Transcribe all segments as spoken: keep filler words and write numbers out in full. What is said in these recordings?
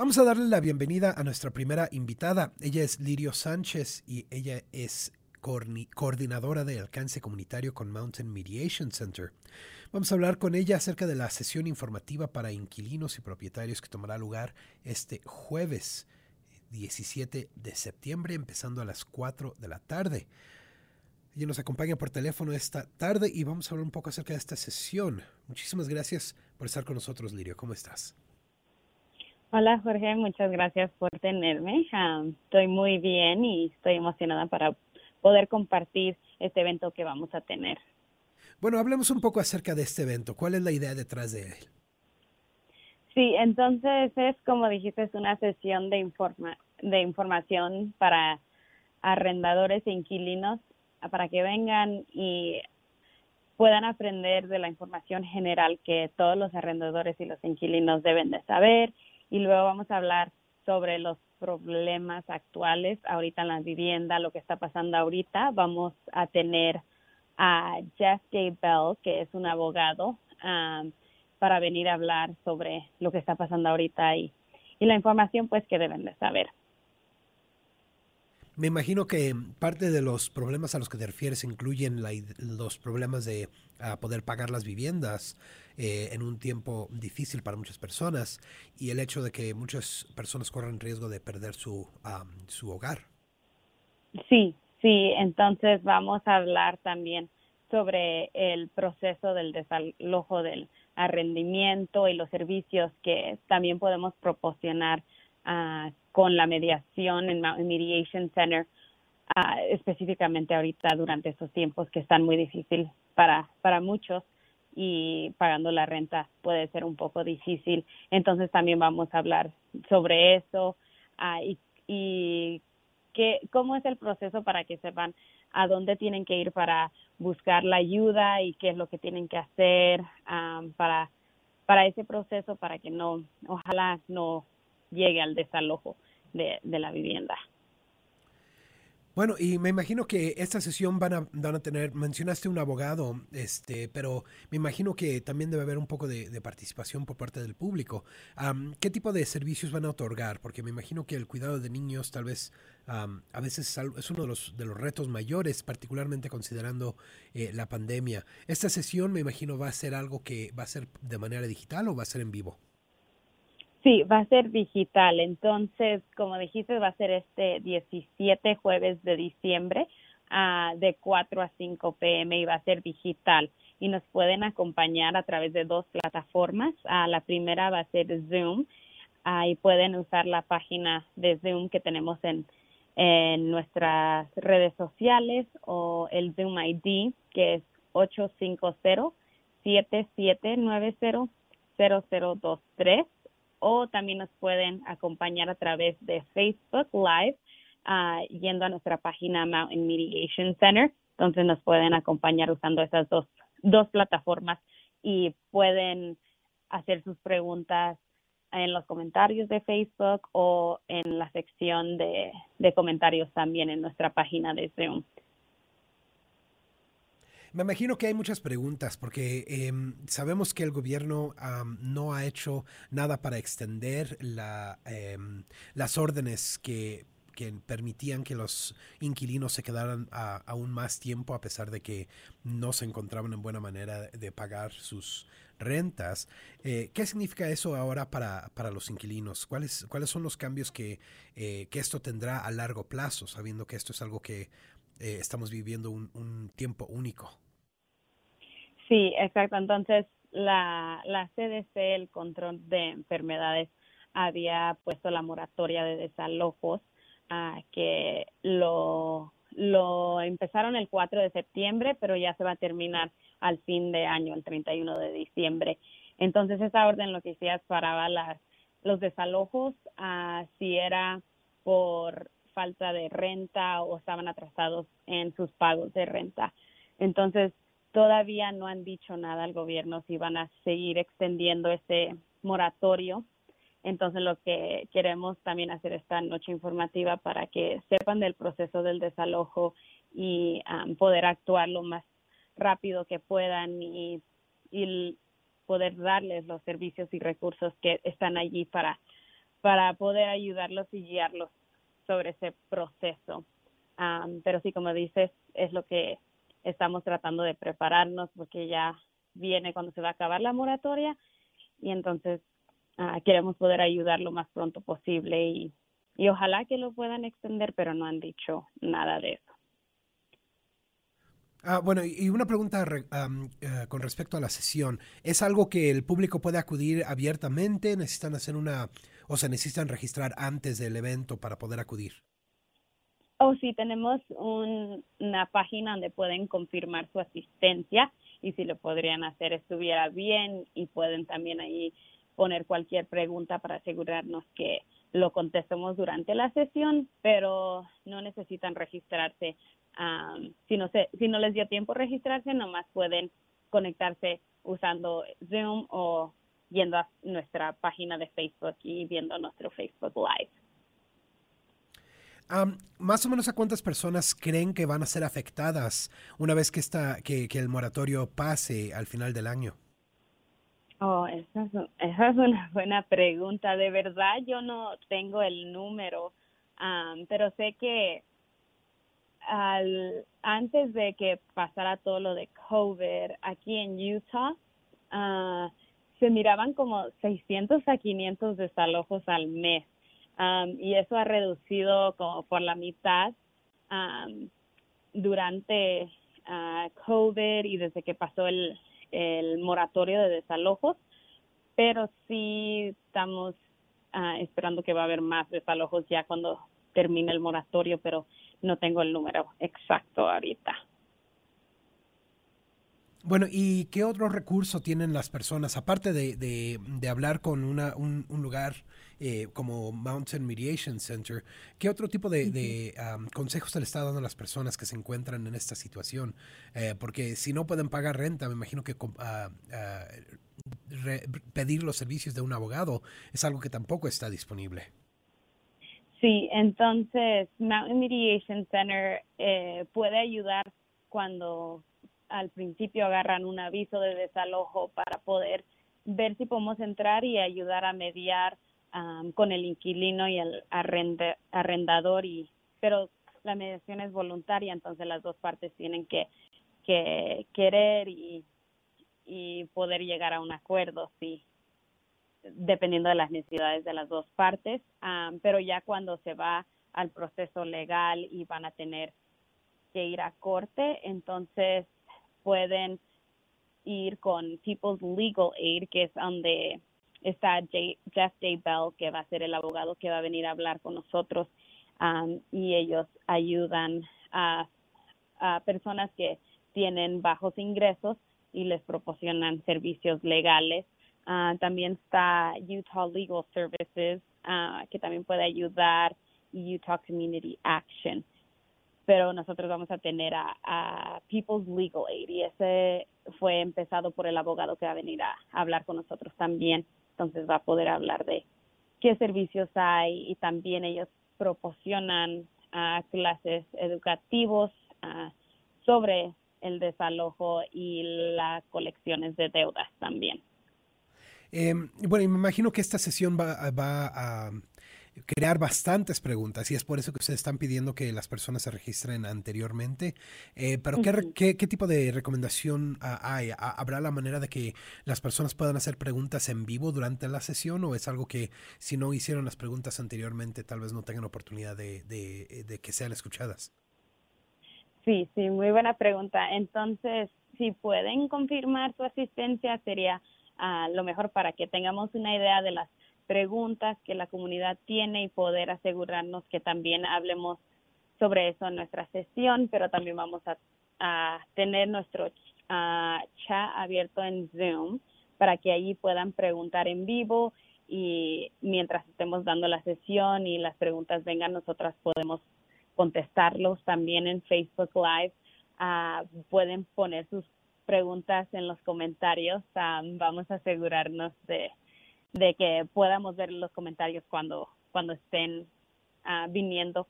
Vamos a darle la bienvenida a nuestra primera invitada. Ella es Lirio Sánchez y ella es coorni- coordinadora de alcance comunitario con Mountain Mediation Center. Vamos a hablar con ella acerca de la sesión informativa para inquilinos y propietarios que tomará lugar este jueves diecisiete de septiembre, empezando a las cuatro de la tarde. Ella nos acompaña por teléfono esta tarde y vamos a hablar un poco acerca de esta sesión. Muchísimas gracias por estar con nosotros, Lirio. ¿Cómo estás? Hola Jorge, muchas gracias por tenerme. Um, estoy muy bien y estoy emocionada para poder compartir este evento que vamos a tener. Bueno, hablemos un poco acerca de este evento. ¿Cuál es la idea detrás de él? Sí, entonces es como dijiste, es una sesión de, informa de información para arrendadores e inquilinos para que vengan y puedan aprender de la información general que todos los arrendadores y los inquilinos deben de saber. Y luego vamos a hablar sobre los problemas actuales ahorita en la vivienda, lo que está pasando ahorita. Vamos a tener a Jeff J. Bell, que es un abogado, um, para venir a hablar sobre lo que está pasando ahorita y, y la información pues que deben de saber. Me imagino que parte de los problemas a los que te refieres incluyen la, los problemas de uh, poder pagar las viviendas eh, en un tiempo difícil para muchas personas y el hecho de que muchas personas corren riesgo de perder su, um, su hogar. Sí, sí, entonces vamos a hablar también sobre el proceso del desalojo del arrendamiento y los servicios que también podemos proporcionar uh, con la mediación en Mountain Mediation Center, uh, específicamente ahorita durante estos tiempos que están muy difíciles para, para muchos y pagando la renta puede ser un poco difícil. Entonces también vamos a hablar sobre eso uh, y, y qué, cómo es el proceso para que sepan a dónde tienen que ir para buscar la ayuda y qué es lo que tienen que hacer um, para, para ese proceso, para que no, ojalá no llegue al desalojo de, de la vivienda. Bueno, y me imagino que esta sesión van a, van a tener, mencionaste un abogado, este, pero me imagino que también debe haber un poco de, de participación por parte del público. Um, ¿Qué tipo de servicios van a otorgar? Porque me imagino que el cuidado de niños tal vez um, a veces es uno de los, de los retos mayores, particularmente considerando eh, la pandemia. ¿Esta sesión me imagino va a ser algo que va a ser de manera digital o va a ser en vivo? Sí, va a ser digital. Entonces, como dijiste, va a ser este diecisiete jueves de diciembre uh, de cuatro a cinco p m y va a ser digital. Y nos pueden acompañar a través de dos plataformas. Uh, la primera va a ser Zoom uh, y pueden usar la página de Zoom que tenemos en, en nuestras redes sociales o el Zoom I D que es ocho cinco cero, siete siete nueve cero, cero cero dos tres. O también nos pueden acompañar a través de Facebook Live, uh, yendo a nuestra página Mountain Mediation Center. Entonces nos pueden acompañar usando esas dos, dos plataformas y pueden hacer sus preguntas en los comentarios de Facebook o en la sección de, de comentarios también en nuestra página de Zoom. Me imagino que hay muchas preguntas porque eh, sabemos que el gobierno um, no ha hecho nada para extender la, eh, las órdenes que, que permitían que los inquilinos se quedaran a, aún más tiempo a pesar de que no se encontraban en buena manera de pagar sus rentas. Eh, ¿Qué significa eso ahora para, para los inquilinos? ¿Cuáles, ¿Cuáles son los cambios que, eh, que esto tendrá a largo plazo, sabiendo que esto es algo que eh, estamos viviendo un, un tiempo único? Sí, exacto. Entonces, la, la C D C, el control de enfermedades, había puesto la moratoria de desalojos, uh, que lo, lo empezaron el cuatro de septiembre, pero ya se va a terminar al fin de año, el treinta y uno de diciembre. Entonces, esa orden lo que hacía paraba las, los desalojos, uh, si era por falta de renta o estaban atrasados en sus pagos de renta. Entonces, todavía no han dicho nada al gobierno si van a seguir extendiendo ese moratorio. Entonces, lo que queremos también hacer esta noche informativa para que sepan del proceso del desalojo y um, poder actuar lo más rápido que puedan y, y poder darles los servicios y recursos que están allí para, para poder ayudarlos y guiarlos sobre ese proceso. Um, pero sí, como dices, es lo que estamos tratando de prepararnos porque ya viene cuando se va a acabar la moratoria y entonces uh, queremos poder ayudar lo más pronto posible y, y ojalá que lo puedan extender, pero no han dicho nada de eso. Ah, bueno, y una pregunta re- am, eh, con respecto a la sesión. ¿Es algo que el público puede acudir abiertamente? ¿Necesitan hacer una, o se necesitan registrar antes del evento para poder acudir? Oh, sí, tenemos un, una página donde pueden confirmar su asistencia y si lo podrían hacer estuviera bien y pueden también ahí poner cualquier pregunta para asegurarnos que lo contestemos durante la sesión, pero no necesitan registrarse. Um, si, no se, si no les dio tiempo registrarse, nomás pueden conectarse usando Zoom o yendo a nuestra página de Facebook y viendo nuestro Facebook Live. Am, más o menos a cuántas personas creen que van a ser afectadas una vez que, esta, que, que el moratorio pase al final del año. Oh, esa es, esa es una buena pregunta. De verdad, yo no tengo el número, um, pero sé que al, antes de que pasara todo lo de COVID, aquí en Utah, uh, se miraban como seiscientos a quinientos desalojos al mes. Um, y eso ha reducido como por la mitad um, durante uh, COVID y desde que pasó el, el moratorio de desalojos, pero sí estamos uh, esperando que va a haber más desalojos ya cuando termine el moratorio, pero no tengo el número exacto ahorita. Bueno, ¿y qué otro recurso tienen las personas, aparte de, de, de hablar con una, un, un lugar eh, como Mountain Mediation Center? ¿Qué otro tipo de, de um, consejos se le está dando a las personas que se encuentran en esta situación? Eh, porque si no pueden pagar renta, me imagino que uh, uh, re, pedir los servicios de un abogado es algo que tampoco está disponible. Sí, entonces Mountain Mediation Center eh, puede ayudar cuando al principio agarran un aviso de desalojo para poder ver si podemos entrar y ayudar a mediar um, con el inquilino y el arrende, arrendador, y pero la mediación es voluntaria, entonces las dos partes tienen que, que querer y, y poder llegar a un acuerdo, sí, dependiendo de las necesidades de las dos partes, um, pero ya cuando se va al proceso legal y van a tener que ir a corte, entonces pueden ir con People's Legal Aid, que es donde está J, Jeff J. Bell, que va a ser el abogado que va a venir a hablar con nosotros, um, y ellos ayudan a, a personas que tienen bajos ingresos y les proporcionan servicios legales. Uh, también está Utah Legal Services, uh, que también puede ayudar, y Utah Community Action. Pero nosotros vamos a tener a, a People's Legal Aid, y ese fue empezado por el abogado que va a venir a, a hablar con nosotros también. Entonces va a poder hablar de qué servicios hay, y también ellos proporcionan uh, clases educativos uh, sobre el desalojo y las colecciones de deudas también. Eh, bueno, y me imagino que esta sesión va, va a crear bastantes preguntas y es por eso que ustedes están pidiendo que las personas se registren anteriormente. Eh, pero ¿qué, Uh-huh. qué, ¿qué tipo de recomendación uh, hay? ¿Habrá la manera de que las personas puedan hacer preguntas en vivo durante la sesión, o es algo que si no hicieron las preguntas anteriormente tal vez no tengan oportunidad de, de, de que sean escuchadas? Sí, sí, muy buena pregunta. Entonces, si pueden confirmar su asistencia, sería uh, lo mejor para que tengamos una idea de las preguntas que la comunidad tiene y poder asegurarnos que también hablemos sobre eso en nuestra sesión, pero también vamos a, a tener nuestro uh, chat abierto en Zoom para que allí puedan preguntar en vivo, y mientras estemos dando la sesión y las preguntas vengan, nosotras podemos contestarlos también en Facebook Live. Uh, pueden poner sus preguntas en los comentarios. Um, vamos a asegurarnos de de que podamos ver los comentarios cuando cuando estén uh, viniendo,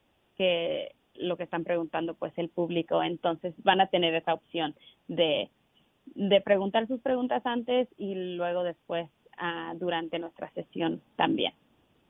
que lo que están preguntando pues el público. Entonces van a tener esa opción de, de preguntar sus preguntas antes y luego después uh, durante nuestra sesión también.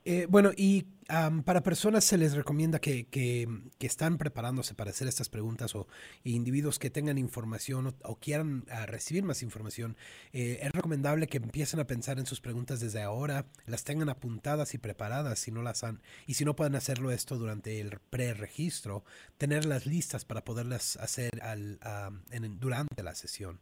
Eh, bueno, y um, para personas se les recomienda que, que, que, están preparándose para hacer estas preguntas o individuos que tengan información o, o quieran uh, recibir más información, eh, es recomendable que empiecen a pensar en sus preguntas desde ahora, las tengan apuntadas y preparadas si no las han, y si no pueden hacerlo esto durante el preregistro, tenerlas listas para poderlas hacer al, uh, en, durante la sesión.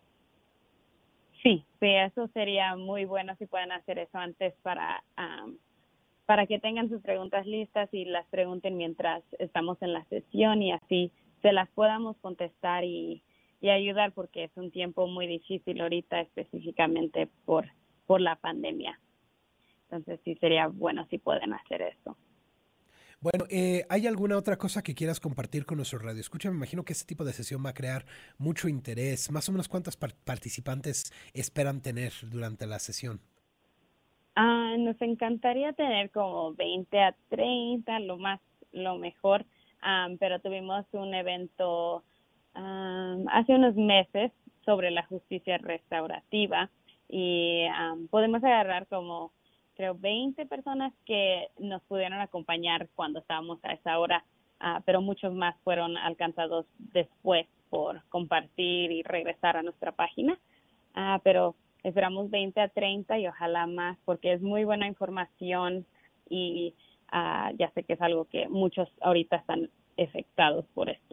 Sí, sí, eso sería muy bueno si pueden hacer eso antes para... Um, para que tengan sus preguntas listas y las pregunten mientras estamos en la sesión y así se las podamos contestar y, y ayudar porque es un tiempo muy difícil ahorita específicamente por, por la pandemia. Entonces sí sería bueno si pueden hacer eso. Bueno, eh, ¿hay alguna otra cosa que quieras compartir con nuestro radio? Escucha, me imagino que este tipo de sesión va a crear mucho interés. Más o menos, ¿cuántos par participantes esperan tener durante la sesión? Ah, nos encantaría tener como veinte a treinta, lo más, lo mejor, um, pero tuvimos un evento um, hace unos meses sobre la justicia restaurativa y um, podemos agarrar como, creo, veinte personas que nos pudieron acompañar cuando estábamos a esa hora, uh, pero muchos más fueron alcanzados después por compartir y regresar a nuestra página, uh, pero esperamos veinte a treinta y ojalá más porque es muy buena información y uh, ya sé que es algo que muchos ahorita están afectados por esto.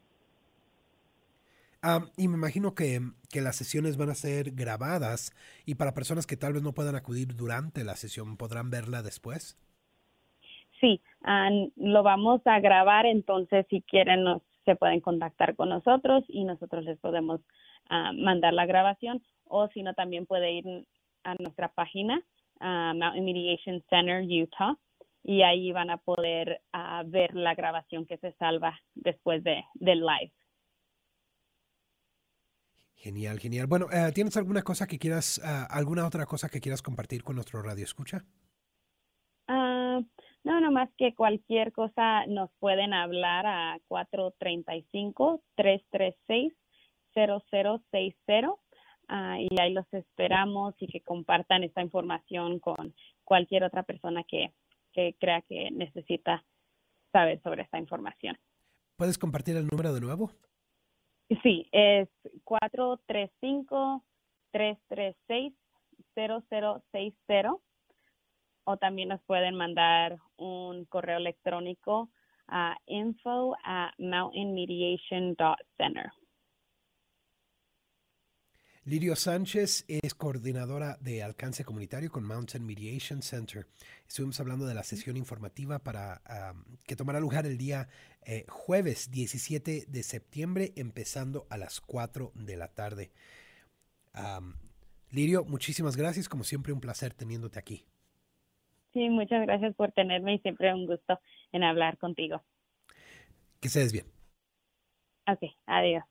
Um, y me imagino que, que las sesiones van a ser grabadas y para personas que tal vez no puedan acudir durante la sesión, ¿podrán verla después? Sí, uh, lo vamos a grabar, entonces si quieren nos, se pueden contactar con nosotros y nosotros les podemos uh, mandar la grabación. O si no, también puede ir a nuestra página, uh, Mountain Mediation Center, Utah, y ahí van a poder uh, ver la grabación que se salva después de, del live. Genial, genial. Bueno, uh, ¿tienes alguna cosa que quieras, uh, alguna otra cosa que quieras compartir con nuestro radio escucha? Uh, no, nomás que cualquier cosa nos pueden hablar a cuatro tres cinco, tres tres seis, cero cero seis cero. Uh, y ahí los esperamos y que compartan esta información con cualquier otra persona que, que crea que necesita saber sobre esta información. ¿Puedes compartir el número de nuevo? Sí, es cuatro tres cinco, tres tres seis, cero cero seis cero o también nos pueden mandar un correo electrónico a info at mountain mediation dot center. Lirio Sánchez es coordinadora de alcance comunitario con Mountain Mediation Center. Estuvimos hablando de la sesión informativa para um, que tomará lugar el día eh, jueves diecisiete de septiembre, empezando a las cuatro de la tarde. Um, Lirio, muchísimas gracias. Como siempre, un placer teniéndote aquí. Sí, muchas gracias por tenerme y siempre un gusto en hablar contigo. Que estés bien. Ok, adiós.